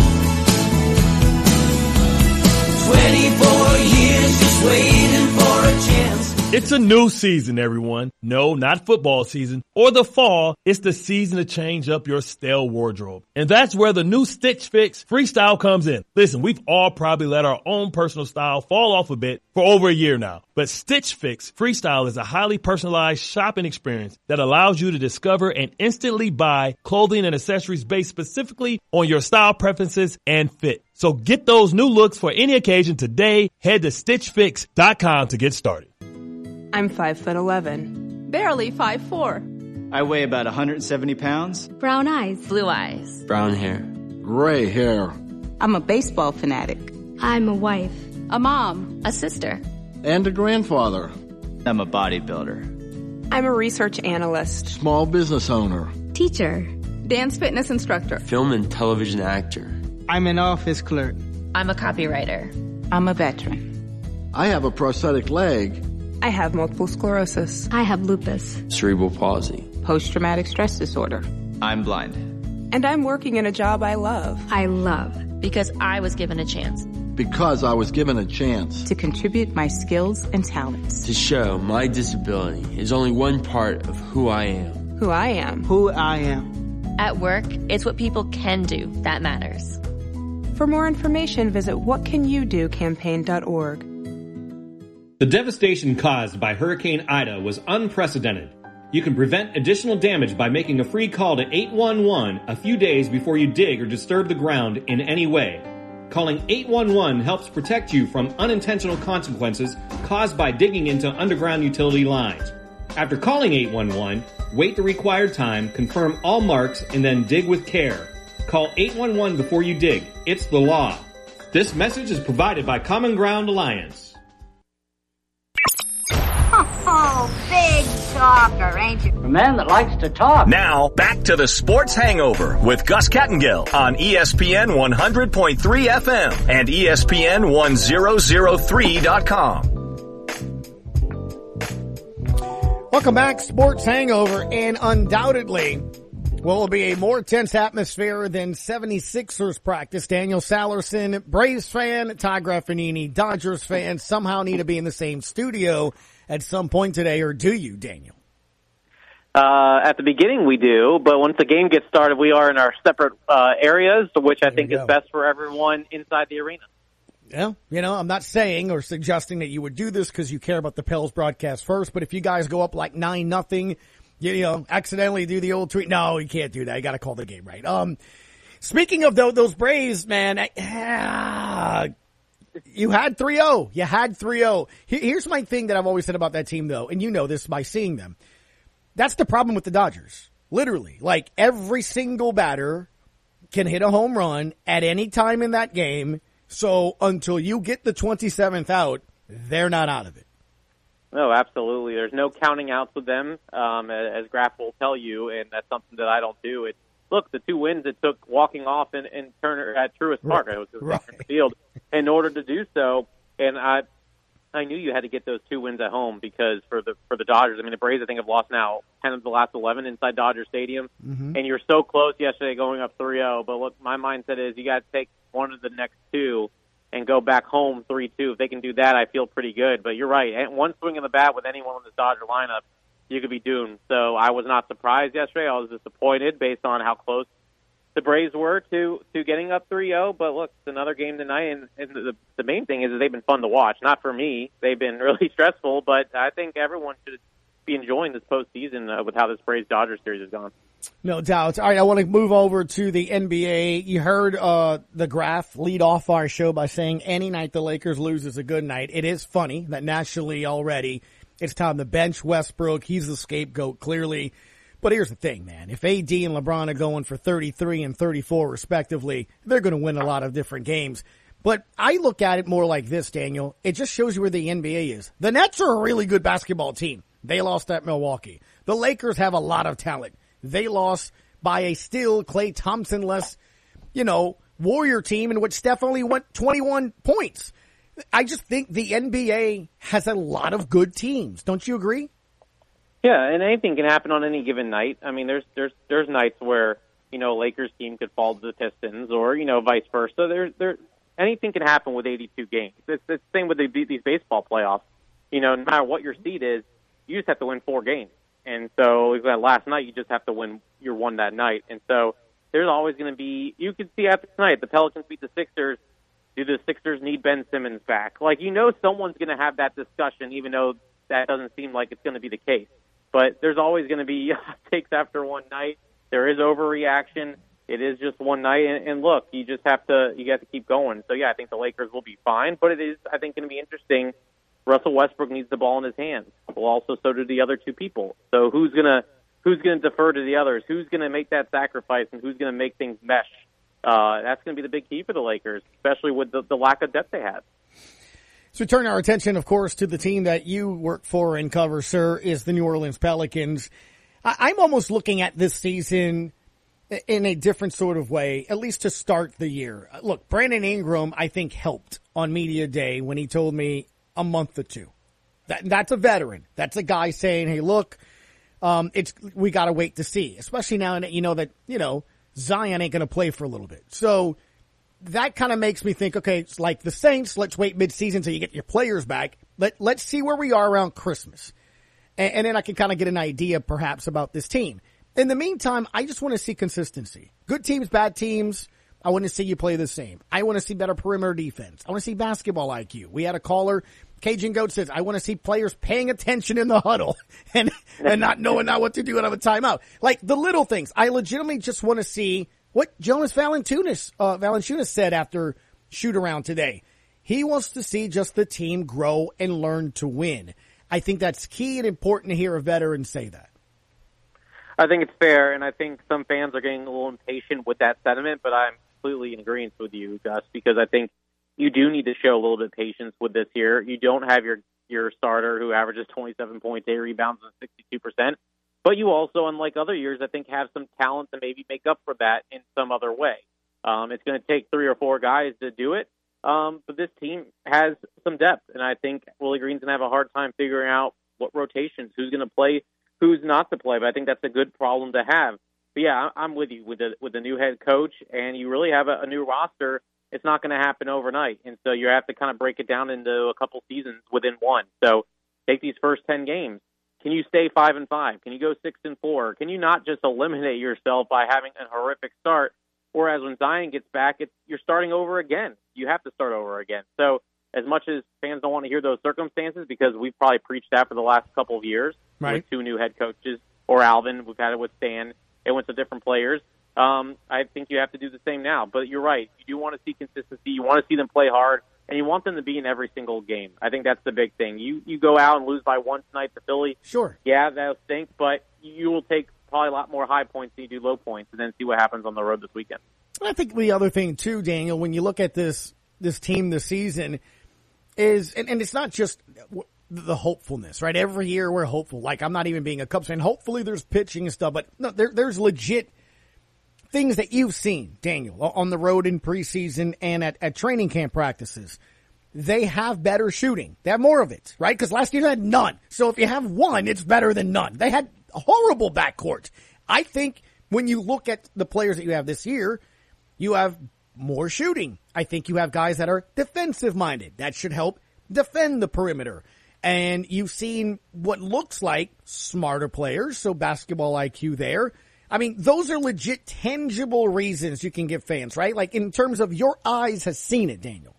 twenty-four years just waiting for a chance. It's a new season, everyone. No, not football season or the fall. It's the season to change up your stale wardrobe. And that's where the new Stitch Fix Freestyle comes in. Listen, we've all probably let our own personal style fall off a bit for over a year now. But Stitch Fix Freestyle is a highly personalized shopping experience that allows you to discover and instantly buy clothing and accessories based specifically on your style preferences and fit. So get those new looks for any occasion today. Head to stitch fix dot com to get started. I'm five foot eleven. Barely five four. I weigh about one hundred seventy pounds. Brown eyes. Blue eyes. Brown hair. Gray hair. I'm a baseball fanatic. I'm a wife. A mom. A sister. And a grandfather. I'm a bodybuilder. I'm a research analyst. Small business owner. Teacher. Dance fitness instructor. Film and television actor. I'm an office clerk. I'm a copywriter. I'm a veteran. I have a prosthetic leg. I have multiple sclerosis. I have lupus. Cerebral palsy. Post-traumatic stress disorder. I'm blind. And I'm working in a job I love. I love. Because I was given a chance. Because I was given a chance. To contribute my skills and talents. To show my disability is only one part of who I am. Who I am. Who I am. At work, it's what people can do that matters. For more information, visit what can you do campaign dot org. The devastation caused by Hurricane Ida was unprecedented. You can prevent additional damage by making a free call to eight one one a few days before you dig or disturb the ground in any way. Calling eight one one helps protect you from unintentional consequences caused by digging into underground utility lines. After calling eight one one, wait the required time, confirm all marks, and then dig with care. Call eight one one before you dig. It's the law. This message is provided by Common Ground Alliance. Oh, big talker, ain't you? A man that likes to talk. Now, back to the Sports Hangover with Gus Kattengill on E S P N one hundred point three F M and E S P N one thousand three dot com. Welcome back, Sports Hangover, and undoubtedly will be a more tense atmosphere than seventy-sixers practice. Daniel Salerson, Braves fan, Todd Graffanini, Dodgers fan, somehow need to be in the same studio at some point today, or do you, Daniel? Uh, at the beginning we do, but once the game gets started, we are in our separate uh, areas, which I think is best for everyone inside the arena. Yeah, you know, I'm not saying or suggesting that you would do this because you care about the Pels broadcast first, but if you guys go up like nine nothing, you, you know, accidentally do the old tweet. No, you can't do that. You got to call the game right. Um, speaking of those, those Braves, man, I, ah, you had three oh. You had three oh. Here's my thing that I've always said about that team, though, and you know this by seeing them. That's the problem with the Dodgers. Literally. Like, every single batter can hit a home run at any time in that game, So until you get the twenty-seventh out, they're not out of it. No, absolutely. There's no counting outs with them, um, as Graf will tell you, and that's something that I don't do. It's, look, the two wins it took walking off in, in Turner at Truist Park, right. It was right. the field, in order to do so. And I, I knew you had to get those two wins at home because for the for the Dodgers, I mean, the Braves I think have lost now ten of the last eleven inside Dodger Stadium, mm-hmm. and you're so close yesterday going up three oh. But look, my mindset is you got to take one of the next two and go back home three two. If they can do that, I feel pretty good. But you're right. And one swing of the bat with anyone in this Dodger lineup, you could be doomed. So I was not surprised yesterday. I was disappointed based on how close the Braves were to, to getting up three oh. But, look, it's another game tonight. And, and the, the main thing is that they've been fun to watch. Not for me. They've been really stressful. But I think everyone should be enjoying this postseason uh, with how this Braves-Dodgers series has gone. No doubt. All right, I want to move over to the N B A. You heard uh, the Graf lead off our show by saying any night the Lakers lose is a good night. It is funny that nationally already it's time to bench Westbrook. He's the scapegoat, clearly. But here's the thing, man. If A D and LeBron are going for thirty-three and thirty-four respectively, they're going to win a lot of different games. But I look at it more like this, Daniel. It just shows you where the N B A is. The Nets are a really good basketball team. They lost at Milwaukee. The Lakers have a lot of talent. They lost by a still Klay Thompson-less, you know, Warrior team in which Steph only went twenty-one points. I just think the N B A has a lot of good teams. Don't you agree? Yeah, and anything can happen on any given night. I mean, there's there's there's nights where, you know, Lakers team could fall to the Pistons or, you know, vice versa. There there anything can happen with eighty-two games. It's, it's the same with the, these baseball playoffs. You know, no matter what your seed is, you just have to win four games. And so last night, you just have to win your one that night. And so there's always going to be, you could see after tonight, the Pelicans beat the Sixers. Do the Sixers need Ben Simmons back? Like, you know, someone's going to have that discussion, even though that doesn't seem like it's going to be the case. But there's always going to be takes after one night. There is overreaction. It is just one night. And, and look, you just have to, you got to keep going. So yeah, I think the Lakers will be fine, but it is, I think, going to be interesting. Russell Westbrook needs the ball in his hands. Well, also so do the other two people. So who's gonna who's gonna defer to the others? Who's gonna make that sacrifice, and who's gonna make things mesh? Uh, that's gonna be the big key for the Lakers, especially with the, the lack of depth they have. So we turn our attention, of course, to the team that you work for and cover, sir, is the New Orleans Pelicans. I, I'm almost looking at this season in a different sort of way, at least to start the year. Look, Brandon Ingram, I think, helped on Media Day when he told me a month or two. That, that's a veteran. That's a guy saying, hey, look, um, it's, we gotta wait to see, especially now that you know that, you know, Zion ain't gonna play for a little bit. So that kind of makes me think, okay, it's like the Saints, let's wait mid-season till you get your players back. Let, let's see where we are around Christmas. And, and then I can kind of get an idea perhaps about this team. In the meantime, I just want to see consistency. Good teams, bad teams. I want to see you play the same. I want to see better perimeter defense. I want to see basketball I Q. We had a caller, Cajun Goat says, I want to see players paying attention in the huddle and, and not knowing now what to do out of a timeout. Like the little things. I legitimately just want to see what Jonas Valanciunas, uh, Valanciunas said after shoot around today. He wants to see just the team grow and learn to win. I think that's key and important to hear a veteran say that. I think it's fair, and I think some fans are getting a little impatient with that sentiment, but I'm completely in agreement with you, Gus, because I think you do need to show a little bit of patience with this here. You don't have your, your starter who averages twenty-seven points, eight rebounds, and sixty-two percent, but you also, unlike other years, I think have some talent to maybe make up for that in some other way. Um, it's going to take three or four guys to do it, um, but this team has some depth, and I think Willie Green's going to have a hard time figuring out what rotations, who's going to play, who's not to play, but I think that's a good problem to have. But yeah, I'm with you with the with the new head coach, and you really have a, a new roster. It's not going to happen overnight, and so you have to kind of break it down into a couple seasons within one. So take these first ten games. Can you stay five and five? Can you go six and four? Can you not just eliminate yourself by having a horrific start? Whereas when Zion gets back, it's, you're starting over again. You have to start over again. So as much as fans don't want to hear those circumstances, because we've probably preached that for the last couple of years right. with two new head coaches, or Alvin, we've had it with Stan. It went to different players. Um, I think you have to do the same now. But you're right. You do want to see consistency. You want to see them play hard, and you want them to be in every single game. I think that's the big thing. You you go out and lose by one tonight to Philly. Sure. Yeah, that'll stink, but you will take probably a lot more high points than you do low points, and then see what happens on the road this weekend. I think the other thing, too, Daniel, when you look at this this team this season is, and, and it's not just the hopefulness, right? Every year we're hopeful. Like, I'm not even being a Cubs fan. Hopefully there's pitching and stuff, but no, there, there's legit things that you've seen, Daniel, on the road in preseason and at, at training camp practices. They have better shooting. They have more of it, right? Because last year they had none. So if you have one, it's better than none. They had a horrible backcourt. I think when you look at the players that you have this year, you have more shooting. I think you have guys that are defensive-minded. That should help defend the perimeter. And you've seen what looks like smarter players, so basketball I Q there. I mean, those are legit, tangible reasons you can give fans, right? Like, in terms of your eyes has seen it, Daniel.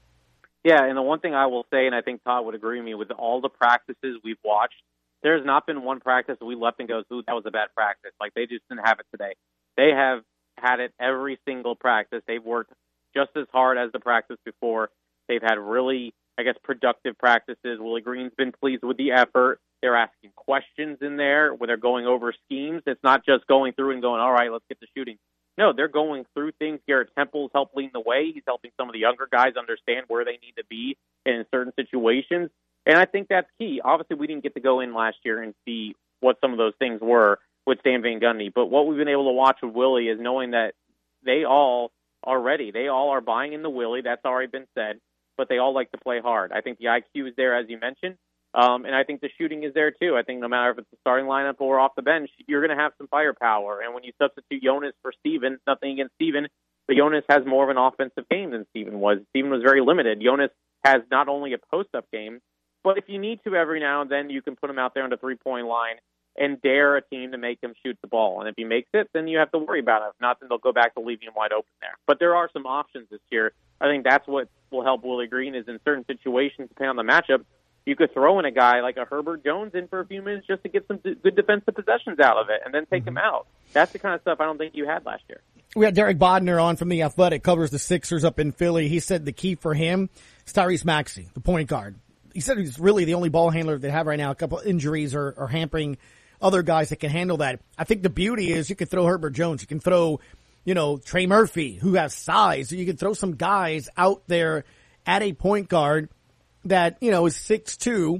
Yeah, and the one thing I will say, and I think Todd would agree with me, with all the practices we've watched, there's not been one practice that we left and goes, ooh, that was a bad practice. Like, they just didn't have it today. They have had it every single practice. They've worked just as hard as the practice before. They've had really, I guess, productive practices. Willie Green's been pleased with the effort. They're asking questions in there when they're going over schemes. It's not just going through and going, all right, let's get the shooting. No, they're going through things. Garrett Temple's helped leading the way. He's helping some of the younger guys understand where they need to be in certain situations. And I think that's key. Obviously, we didn't get to go in last year and see what some of those things were with Stan Van Gundy. But what we've been able to watch with Willie is knowing that they all are ready. They all are buying into Willie. That's already been said. But they all like to play hard. I think the I Q is there, as you mentioned. Um, and I think the shooting is there, too. I think no matter if it's the starting lineup or off the bench, you're going to have some firepower. And when you substitute Jonas for Steven, nothing against Steven, but Jonas has more of an offensive game than Steven was. Steven was very limited. Jonas has not only a post-up game, but if you need to every now and then, you can put him out there on the three-point line and dare a team to make him shoot the ball. And if he makes it, then you have to worry about it. If not, then they'll go back to leaving him wide open there. But there are some options this year. I think that's what will help Willie Green is in certain situations, depending on the matchup, you could throw in a guy like a Herbert Jones in for a few minutes just to get some d- good defensive possessions out of it and then take mm-hmm. him out. That's the kind of stuff I don't think you had last year. We had Derek Bodner on from The Athletic, covers the Sixers up in Philly. He said the key for him is Tyrese Maxey, the point guard. He said he's really the only ball handler they have right now. A couple of injuries are, are hampering other guys that can handle that. I think the beauty is you can throw Herbert Jones. You can throw, you know, Trey Murphy, who has size. You can throw some guys out there at a point guard that, you know, is six two,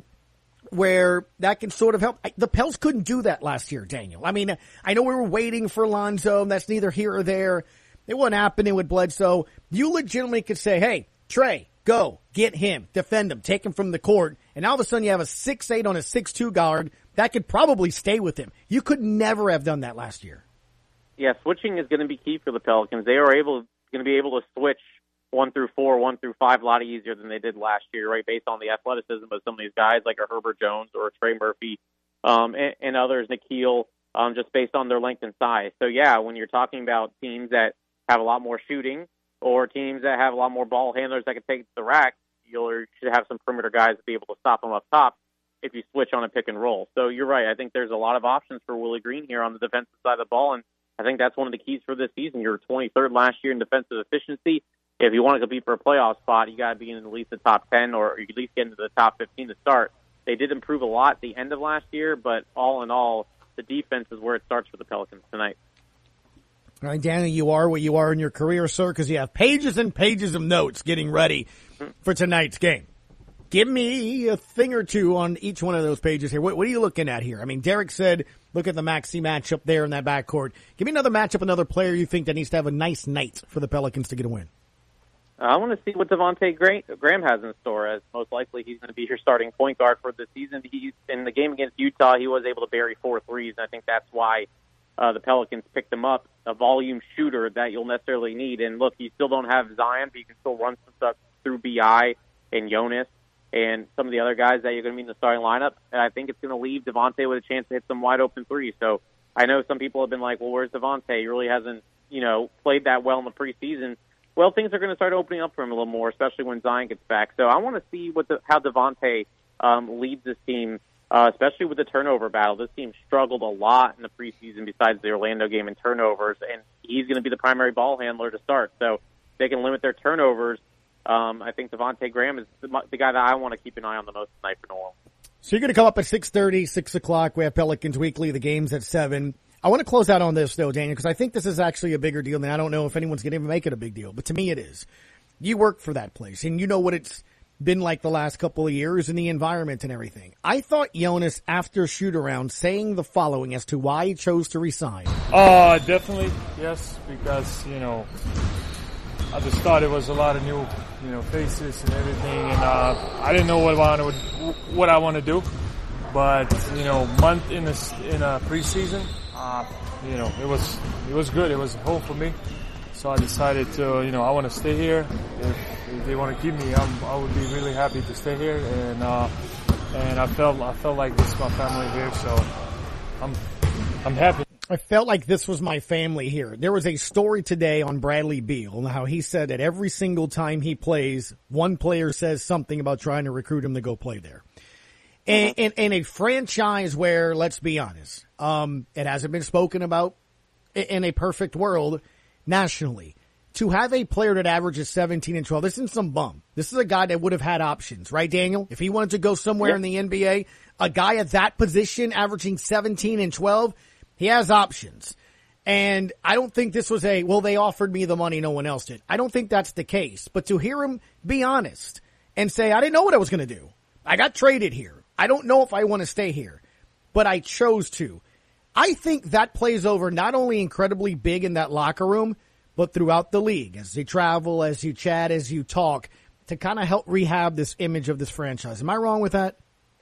where that can sort of help. The Pels couldn't do that last year, Daniel. I mean, I know we were waiting for Lonzo. That's neither here or there. It wasn't happening with Bledsoe. You legitimately could say, hey, Trey, go, get him, defend him, take him from the court. And all of a sudden you have a six eight on a six two guard that could probably stay with him. You could never have done that last year. Yeah, switching is going to be key for the Pelicans. They are able going to be able to switch one through four, one through five a lot easier than they did last year, right, based on the athleticism of some of these guys like a Herbert Jones or a Trey Murphy um, and, and others, Nikhil, um, just based on their length and size. So, yeah, when you're talking about teams that have a lot more shooting or teams that have a lot more ball handlers that can take the rack, you should have some perimeter guys to be able to stop them up top if you switch on a pick and roll. So you're right. I think there's a lot of options for Willie Green here on the defensive side of the ball, and I think that's one of the keys for this season. You were twenty-third last year in defensive efficiency. If you want to compete for a playoff spot, you got to be in at least the top ten, or you at least get into the top fifteen to start. They did improve a lot at the end of last year, but all in all, the defense is where it starts for the Pelicans tonight. All right, Danny, you are what you are in your career, sir, because you have pages and pages of notes getting ready for tonight's game. Give me a thing or two on each one of those pages here. What, what are you looking at here? I mean, Derek said, look at the Maxey matchup there in that backcourt. Give me another matchup, another player you think that needs to have a nice night for the Pelicans to get a win. I want to see what Devontae Graham has in store, as most likely he's going to be your starting point guard for the season. He's, in the game against Utah, he was able to bury four threes, and I think that's why uh, the Pelicans picked him up, a volume shooter that you'll necessarily need. And, look, you still don't have Zion, but you can still run some stuff through B I and Jonas and some of the other guys that you're going to be in the starting lineup. And I think it's going to leave Devontae with a chance to hit some wide-open threes. So I know some people have been like, well, where's Devontae? He really hasn't, you know, played that well in the preseason. Well, things are going to start opening up for him a little more, especially when Zion gets back. So I want to see what the, how Devontae um, leads this team, uh, especially with the turnover battle. This team struggled a lot in the preseason besides the Orlando game in turnovers, and he's going to be the primary ball handler to start. So they can limit their turnovers. Um, I think Devontae Graham is the, the guy that I want to keep an eye on the most tonight for New Orleans. So you're going to come up at six thirty, six o'clock. We have Pelicans Weekly. The game's at seven. I want to close out on this, though, Daniel, because I think this is actually a bigger deal, and I don't know if anyone's going to make it a big deal, but to me it is. You work for that place, and you know what it's been like the last couple of years and the environment and everything. I thought Jonas, after shoot-around, saying the following as to why he chose to resign. Uh, definitely, yes, because, you know, at the start it was a lot of new, you know, faces and everything, and uh, I didn't know what I wanted, what I want to do. But, you know, month in a, in a preseason, uh, you know, it was, it was good. It was home for me. So I decided to, you know, I want to stay here. If, if they want to keep me, I'm, I would be really happy to stay here. And, uh, and I felt, I felt like this is my family here. So I'm, I'm happy. I felt like this was my family here. There was a story today on Bradley Beal, how he said that every single time he plays, one player says something about trying to recruit him to go play there. And, and, and a franchise where, let's be honest, um, it hasn't been spoken about in a perfect world nationally. To have a player that averages seventeen and twelve, this isn't some bum. This is a guy that would have had options, right, Daniel? If he wanted to go somewhere yep. in the N B A, a guy at that position averaging seventeen and twelve, he has options. And I don't think this was a, well, they offered me the money, no one else did. I don't think that's the case. But to hear him be honest and say, I didn't know what I was going to do. I got traded here. I don't know if I want to stay here, but I chose to. I think that plays over not only incredibly big in that locker room, but throughout the league as you travel, as you chat, as you talk, to kind of help rehab this image of this franchise. Am I wrong with that?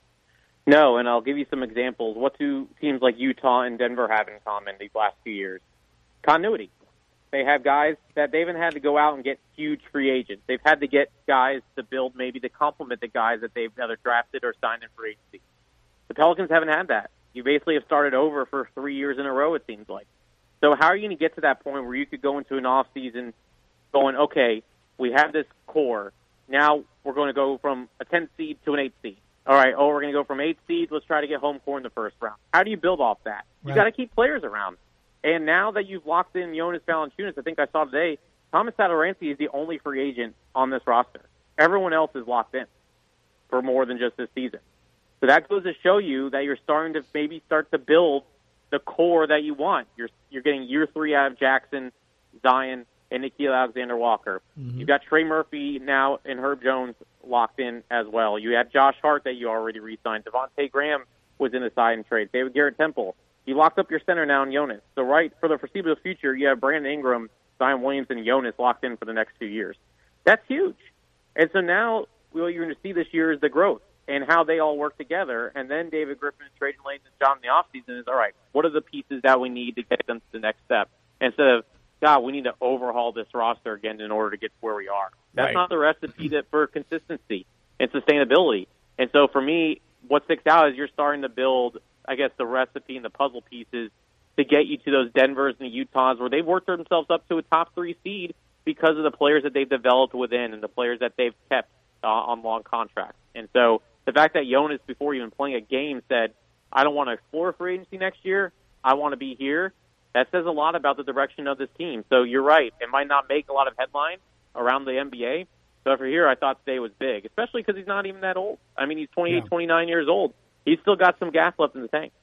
No, and I'll give you some examples. What do teams like Utah and Denver have in common these last few years? Continuity. They have guys that they haven't had to go out and get huge free agents. They've had to get guys to build maybe to complement the guys that they've either drafted or signed in free agency. The Pelicans haven't had that. You basically have started over for three years in a row, it seems like. So how are you going to get to that point where you could go into an off-season going, okay, we have this core. Now we're going to go from a tenth seed to an eighth seed. All right, oh, we're going to go from eighth seed. Let's try to get home court in the first round. How do you build off that? Right. You got to keep players around. And now that you've locked in Jonas Valanciunas, I think I saw today, Thomas Satoransky is the only free agent on this roster. Everyone else is locked in for more than just this season. So that goes to show you that you're starting to maybe start to build the core that you want. You're you're getting year three out of Jackson, Zion, and Nickeil Alexander-Walker. Mm-hmm. You've got Trey Murphy now and Herb Jones locked in as well. You had Josh Hart that you already re-signed. Devontae Graham was in the sign trade. David Garrett Temple. You locked up your center now in Jonas. So right for the foreseeable future, you have Brandon Ingram, Zion Williams, and Jonas locked in for the next few years. That's huge. And so now what you're going to see this year is the growth and how they all work together. And then David Griffin and Trajan Langdon's job in the offseason is, all right, what are the pieces that we need to get them to the next step? Instead of, God, we need to overhaul this roster again in order to get to where we are. That's right. Not the recipe that for consistency and sustainability. And so for me, what sticks out is you're starting to build, I guess, the recipe and the puzzle pieces to get you to those Denvers and the Utahs where they've worked themselves up to a top three seed because of the players that they've developed within and the players that they've kept uh, on long contracts. And so the fact that Jonas, before even playing a game, said, I don't want to explore free agency next year, I want to be here, that says a lot about the direction of this team. So you're right. It might not make a lot of headlines around the N B A. So for here, I thought today was big, especially because he's not even that old. I mean, he's twenty-eight, yeah. twenty-nine years old. He's still got some gas left in the tank.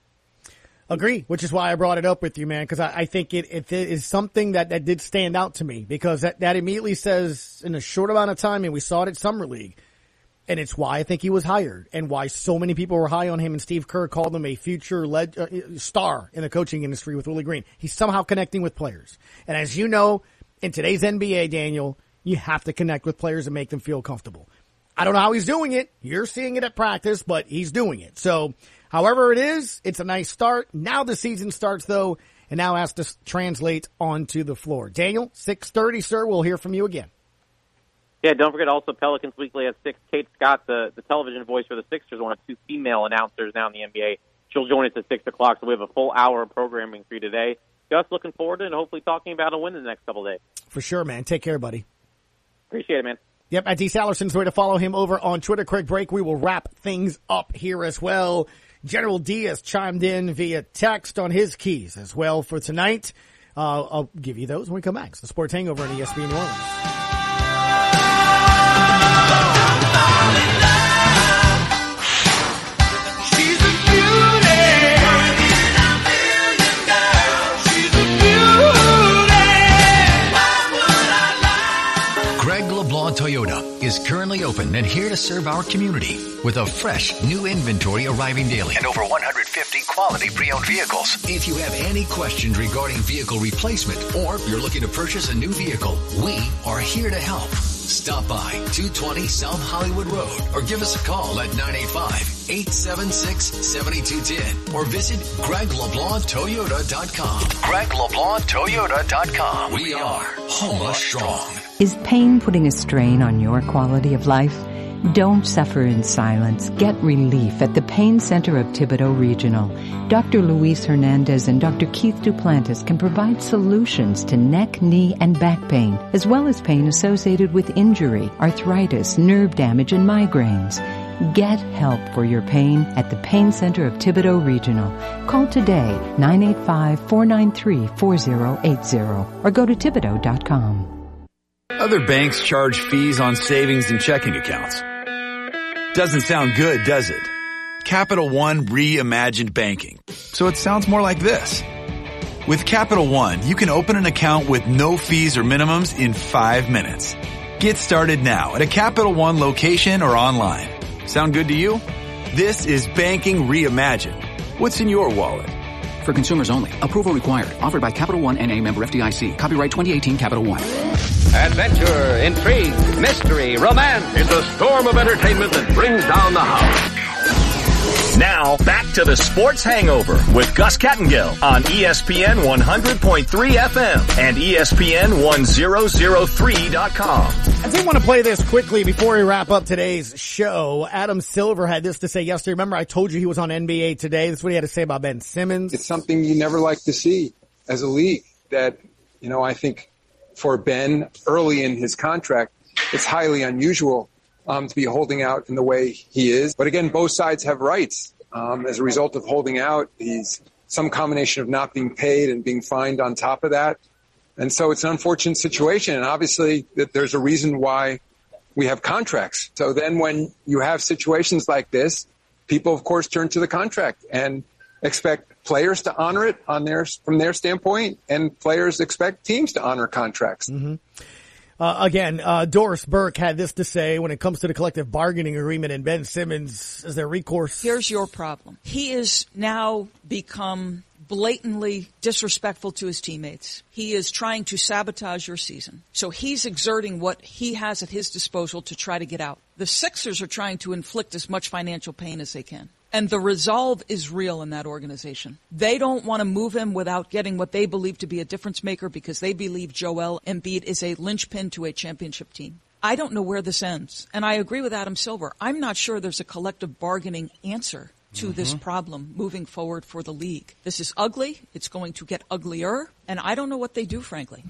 Agree, which is why I brought it up with you, man, because I, I think it, it is something that, that did stand out to me, because that, that immediately says in a short amount of time, and we saw it at Summer League, and it's why I think he was hired and why so many people were high on him, and Steve Kerr called him a future leg, uh, star in the coaching industry with Willie Green. He's somehow connecting with players. And as you know, in today's N B A, Daniel, you have to connect with players and make them feel comfortable. I don't know how he's doing it. You're seeing it at practice, but he's doing it. So however it is, it's a nice start. Now the season starts, though, and now has to translate onto the floor. Daniel, six thirty, sir. We'll hear from you again. Yeah, don't forget also Pelicans Weekly at six. Kate Scott, the, the television voice for the Sixers, one of two female announcers now in the N B A. She'll join us at six o'clock, so we have a full hour of programming for you today. Gus, looking forward to it and hopefully talking about a win in the next couple of days. For sure, man. Take care, buddy. Appreciate it, man. Yep, at D. Sallerson's way to follow him over on Twitter. Quick break. We will wrap things up here as well. General D has chimed in via text on his keys as well for tonight. Uh, I'll give you those when we come back. It's the Sports Hangover on E S P N New Orleans. is currently open and here to serve our community with a fresh new inventory arriving daily and over one hundred fifty quality pre-owned vehicles. If you have any questions regarding vehicle replacement or if you're looking to purchase a new vehicle, we are here to help. Stop by two twenty South Hollywood Road or give us a call at nine eight five, eight seven six, seven two one zero or visit Greg LeBlanc Toyota dot com. Greg LeBlanc Toyota dot com. We are Homa Strong. Is pain putting a strain on your quality of life? Don't suffer in silence. Get relief at the Pain Center of Thibodaux Regional. Doctor Luis Hernandez and Doctor Keith Duplantis can provide solutions to neck, knee, and back pain, as well as pain associated with injury, arthritis, nerve damage, and migraines. Get help for your pain at the Pain Center of Thibodaux Regional. Call today, nine eight five, four nine three, four zero eight zero, or go to Thibodaux dot com. Other banks charge fees on savings and checking accounts. Doesn't sound good, does it? Capital One reimagined banking. So it sounds more like this. With Capital One, you can open an account with no fees or minimums in five minutes. Get started now at a Capital One location or online. Sound good to you? This is banking reimagined. What's in your wallet? For consumers only. Approval required. Offered by Capital One N A member F D I C. Copyright twenty eighteen Capital One. Adventure, intrigue, mystery, romance. It's a storm of entertainment that brings down the house. Now, back to the Sports Hangover with Gus Kattengill on E S P N one hundred point three F M and E S P N one thousand three dot com. I did want to play this quickly before we wrap up today's show. Adam Silver had this to say yesterday. Remember, I told you he was on N B A Today. This is what he had to say about Ben Simmons. It's something you never like to see as a league that, you know, I think for Ben early in his contract, it's highly unusual Um, to be holding out in the way he is. But again, both sides have rights. Um, as a result of holding out, he's some combination of not being paid and being fined on top of that. And so it's an unfortunate situation. And obviously that there's a reason why we have contracts. So then when you have situations like this, people, of course, turn to the contract and expect players to honor it on their, from their standpoint, and players expect teams to honor contracts. Mm-hmm. Uh, again, uh, Doris Burke had this to say when it comes to the collective bargaining agreement and Ben Simmons as their recourse. Here's your problem. He is now become blatantly disrespectful to his teammates. He is trying to sabotage your season. So he's exerting what he has at his disposal to try to get out. The Sixers are trying to inflict as much financial pain as they can. And the resolve is real in that organization. They don't want to move him without getting what they believe to be a difference maker because they believe Joel Embiid is a linchpin to a championship team. I don't know where this ends. And I agree with Adam Silver. I'm not sure there's a collective bargaining answer to mm-hmm. this problem moving forward for the league. This is ugly. It's going to get uglier. And I don't know what they do, frankly.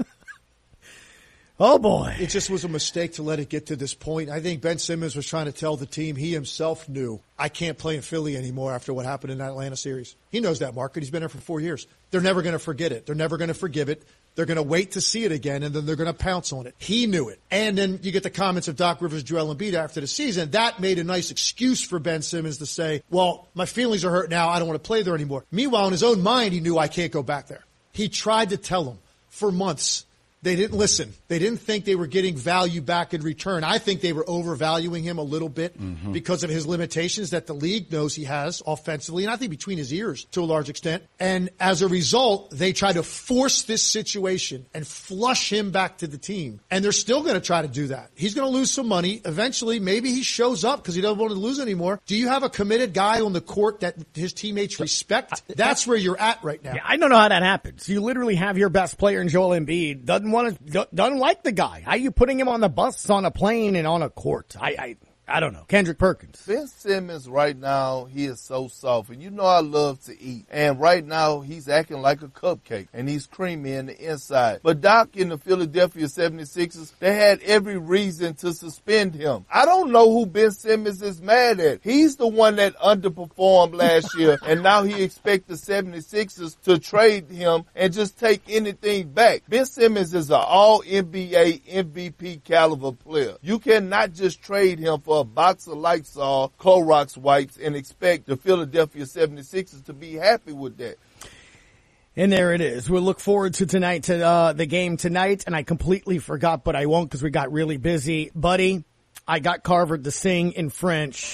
Oh, boy. It just was a mistake to let it get to this point. I think Ben Simmons was trying to tell the team he himself knew, I can't play in Philly anymore after what happened in that Atlanta series. He knows that market. He's been there for four years. They're never going to forget it. They're never going to forgive it. They're going to wait to see it again, and then they're going to pounce on it. He knew it. And then you get the comments of Doc Rivers, Joel Embiid after the season. That made a nice excuse for Ben Simmons to say, well, my feelings are hurt now. I don't want to play there anymore. Meanwhile, in his own mind, he knew I can't go back there. He tried to tell him for months. They didn't listen. They didn't think they were getting value back in return. I think they were overvaluing him a little bit mm-hmm. because of his limitations that the league knows he has offensively, and I think between his ears to a large extent. And as a result, they try to force this situation and flush him back to the team. And they're still going to try to do that. He's going to lose some money. Eventually, maybe he shows up because he doesn't want to lose anymore. Do you have a committed guy on the court that his teammates respect? That's where you're at right now. Yeah, I don't know how that happens. You literally have your best player in Joel Embiid, doesn't want to, doesn't like the guy. How are you putting him on the bus, on a plane, and on a court? I, I, I don't know. Kendrick Perkins. Ben Simmons right now, he is so soft. And you know I love to eat. And right now, he's acting like a cupcake. And he's creamy in the inside. But Doc in the Philadelphia seventy-sixers, they had every reason to suspend him. I don't know who Ben Simmons is mad at. He's the one that underperformed last year. And now he expects the seventy-sixers to trade him and just take anything back. Ben Simmons is an all N B A M V P caliber player. You cannot just trade him for a box of Lysol, Clorox wipes, and expect the Philadelphia seventy-sixers to be happy with that. And there it is. We'll look forward to tonight, to uh, the game tonight. And I completely forgot, but I won't because we got really busy. Buddy, I got Carver to sing in French.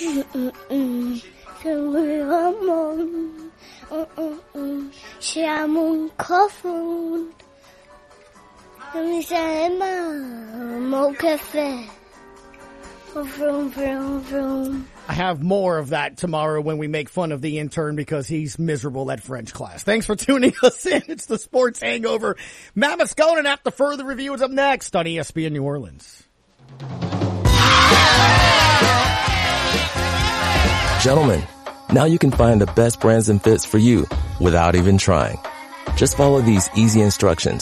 I have more of that tomorrow when we make fun of the intern because he's miserable at French class. Thanks for tuning us in. It's the Sports Hangover. Matt Moscona after further review is up next on E S P N New Orleans. Gentlemen, now you can find the best brands and fits for you without even trying. Just follow these easy instructions